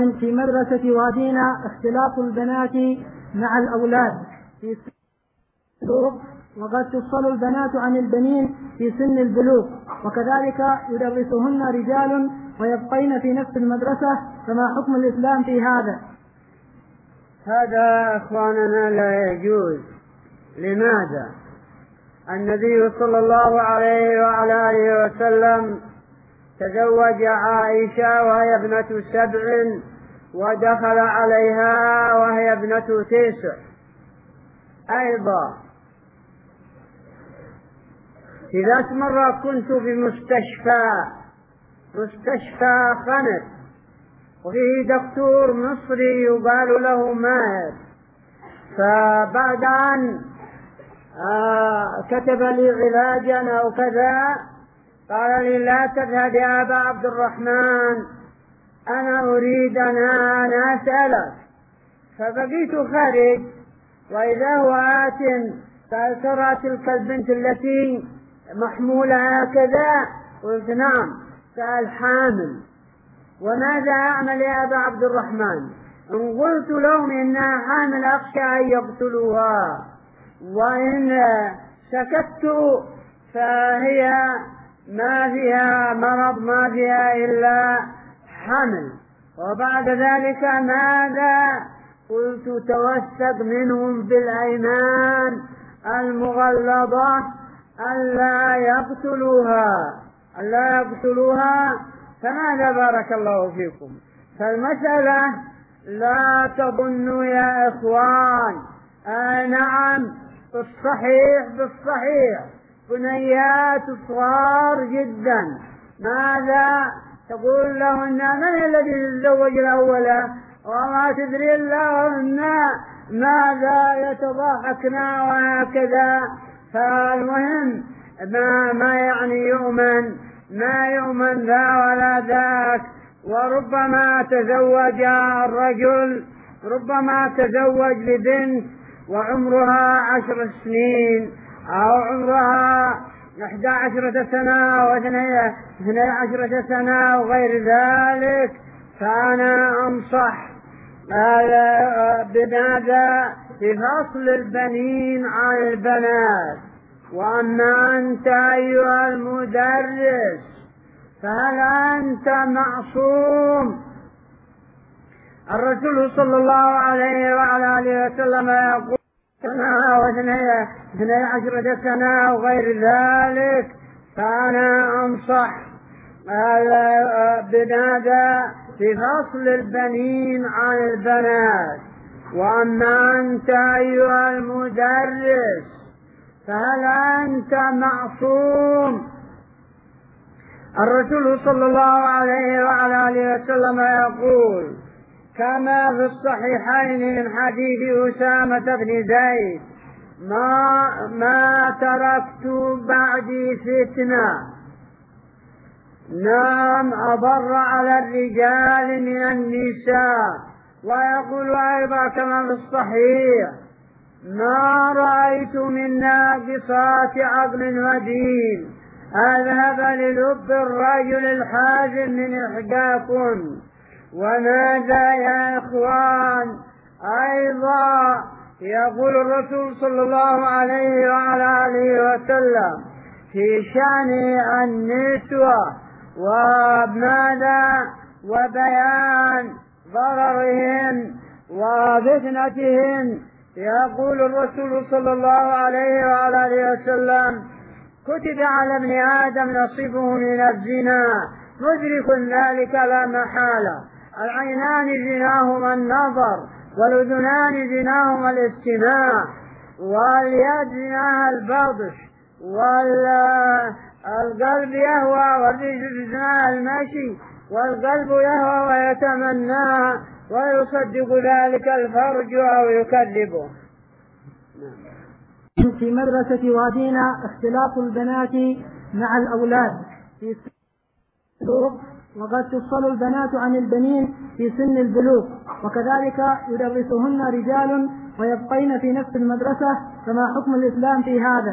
في مدرسة وادينا اختلاط البنات مع الأولاد في سن البلوغ، وقد تفصل البنات عن البنين في سن البلوغ، وكذلك يدرسهن رجال ويبقين في نفس المدرسة، فما حكم الإسلام في هذا؟ هذا أخواننا لا يجوز. لماذا؟ النبي صلى الله عليه وعلى آله وسلم تزوج عائشة وهي ابنة 7 ودخل عليها وهي ابنة 9. أيضا في ذات مرة كنت في مستشفى خنت، وفيه دكتور مصري يقال له ماهر، فبعد أن كتب لي علاجا أو كذا قال لي لا تذهب يا أبا عبد الرحمن، أنا أريد أن أسألك. فبقيت خارج وإذا هو آت، قال ترى تلك البنت التي محمولة هكذا؟ قلت نعم. قال حامل. وماذا أعمل يا أبا عبد الرحمن؟ إن قلت لهم إنها حامل أخشى أن يقتلوها، وإن سكت فهي ما فيها مرض، ما فيها إلا حمل. وبعد ذلك ماذا؟ قلت توثق منهم بالأيمان المغلظة ألا يقتلوها. فماذا بارك الله فيكم؟ فالمسألة لا تظنوا يا إخوان. نعم بالصحيح بنيات صغار جدا، ماذا تقول لهن؟ من الذي تزوج الأولى وما تدري لهن ماذا يتضاحكن وهكذا. فالمهم ما يعني يؤمن ذا ولا ذاك. وربما تزوج الرجل، ربما تزوج لبنت وعمرها 10 سنين أو عمرها 11 سنة أو 12 سنة وغير ذلك. فأنا أنصح بماذا؟ بفصل البنين عن البنات. وأما أنت أيها المدرس فهل أنت معصوم؟ الرسول صلى الله عليه وعلى آله وسلم يقول 12 سنة وغير ذلك. فأنا أنصح بماذا؟ بفصل البنين عن البنات. وأما أنت أيها المدرس فهل أنت معصوم؟ الرسول صلى الله عليه وعلى آله وسلم يقول كما في الصحيحين من حديث أسامة بن زيد: ما تركت بعدي فتنة نعم أضر على الرجال من النساء. ويقول أيضا كما في الصحيح: ما رأيت من ناقصات عقل ودين أذهب للب الرجل الحازم من إحداكم. وماذا يا إخوان؟ أيضا يقول الرسول صلى الله عليه وعلى آله وسلم في شأن النسوة وماذا؟ وبيان ضررهن وفتنتهن. يقول الرسول صلى الله عليه وعلى آله وسلم: كتب على ابن آدم نصيبه من الزنا، مدرك ذلك لا محالة. العينان زناهما النظر، والأذنان زناهما الاستماع، واليد زناها البطش، والقلب يهوى، والرجل زناها المشي، والقلب يهوى ويتمناها، ويصدق ذلك الفرج أو يكذبه. في مدرسة وادينا اختلاط البنات مع الأولاد في سن البلوغ، وقد تفصل البنات عن البنين في سن البلوغ، وكذلك يدرسهن رجال ويبقين في نفس المدرسة، فما حكم الإسلام في هذا؟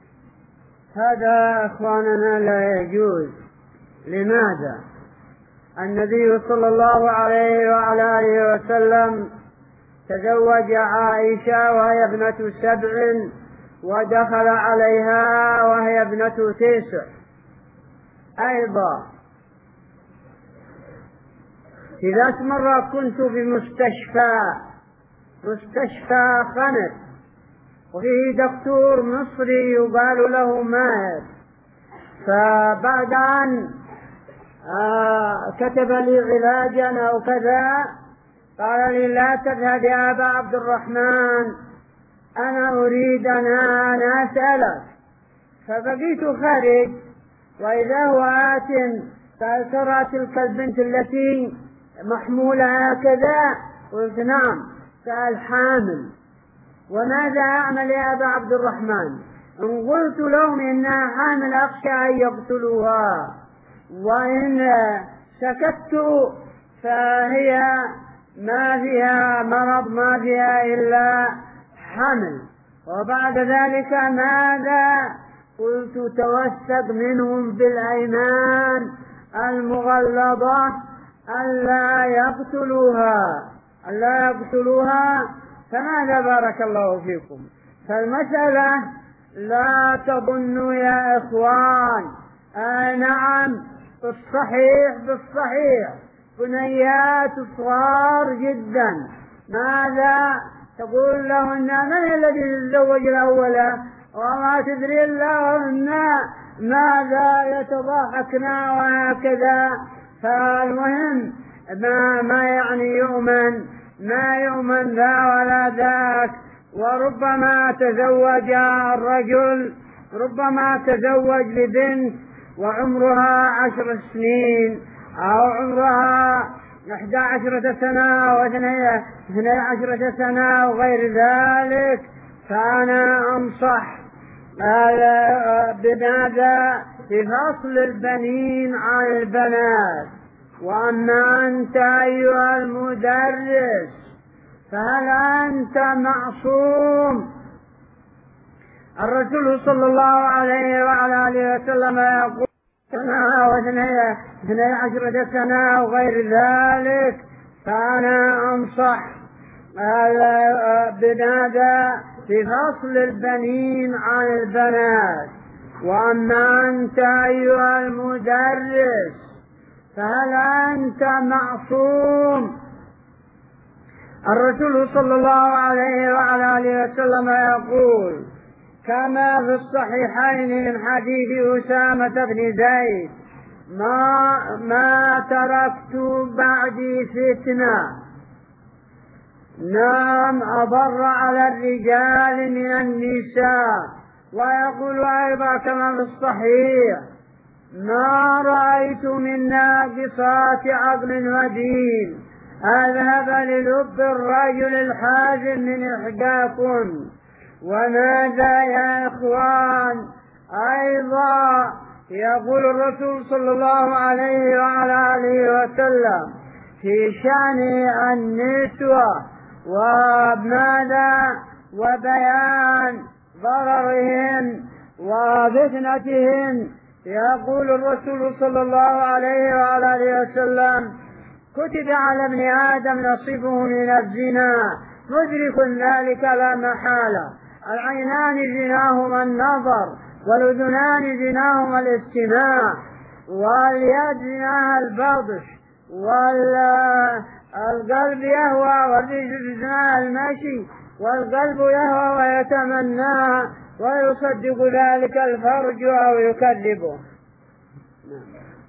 هذا أخواننا لا يجوز. لماذا؟ النبي صلى الله عليه وعلى آله وسلم تزوج عائشة وهي ابنة 7 ودخل عليها وهي ابنة 9. أيضا في ذات مرة كنت في مستشفى خنق، وفيه دكتور مصري يقال له ماهر، فبعد أن كتب لي علاجا أو كذا قال لي لا تذهب يا أبا عبد الرحمن، أنا أريد أن أسألك. فبقيت خارج وإذا هو آت قال ترى تلك البنت التي محمولة هكذا؟ قلت نعم. قال حامل. وماذا أعمل يا أبا عبد الرحمن؟ إن قلت لهم إنها حامل أخشى أن يقتلوها، وإن سكت فهي ما فيها مرض، ما فيها إلا حمل. وبعد ذلك ماذا؟ قلت توثق منهم بالأيمان المغلظة ألا يقتلوها. فماذا بارك الله فيكم؟ فالمسألة لا تظنوا يا إخوان، نعم بالصحيح بنيات صغار جدا، ماذا تقول لهن؟ من الذي تزوج الأولى وما تدري لهن ماذا يتضاحكن وهكذا. فالمهم ما يعني ما يؤمن ذا ولا ذاك. وربما تزوج الرجل، ربما تزوج ببنت وعمرها 10 سنين أو عمرها 11 سنة أو 12 سنة وغير ذلك. فأنا أنصح بماذا؟ بفصل البنين عن البنات. وأما أنت أيها المدرس فهل أنت معصوم؟ الرسول صلى الله عليه وعلى آله وسلم يقول 12 سنة وغير ذلك. فأنا أنصح بماذا؟ بفصل البنين عن البنات. وأما أنت أيها المدرس فهل أنت معصوم؟ الرسول صلى الله عليه وعلى آله وسلم يقول كما في الصحيحين من حديث أسامة بن زيد ما تركت بعدي فتنة نعم أضر على الرجال من النساء. ويقول أيضا كما في الصحيح ما رأيت من ناقصات عقل ودين أذهب للب الرجل الحازم من إحداكم. وماذا يا إخوان؟ أيضا يقول الرسول صلى الله عليه وعلى آله وسلم في شأن النسوة وماذا؟ وبيان ضررهن وفتنتهن. يقول الرسول صلى الله عليه وعلى آله وسلم كتب على ابن آدم نصيبه من الزنا مدرك ذلك لا محالة. العينان زناهما النظر، والأذنان زناهما الاستماع، واليد زناها البطش، والقلب يهوى، والرجل زناها المشي، والقلب يهوى ويتمناها، ويصدق ذلك الفرج أو يكذبه.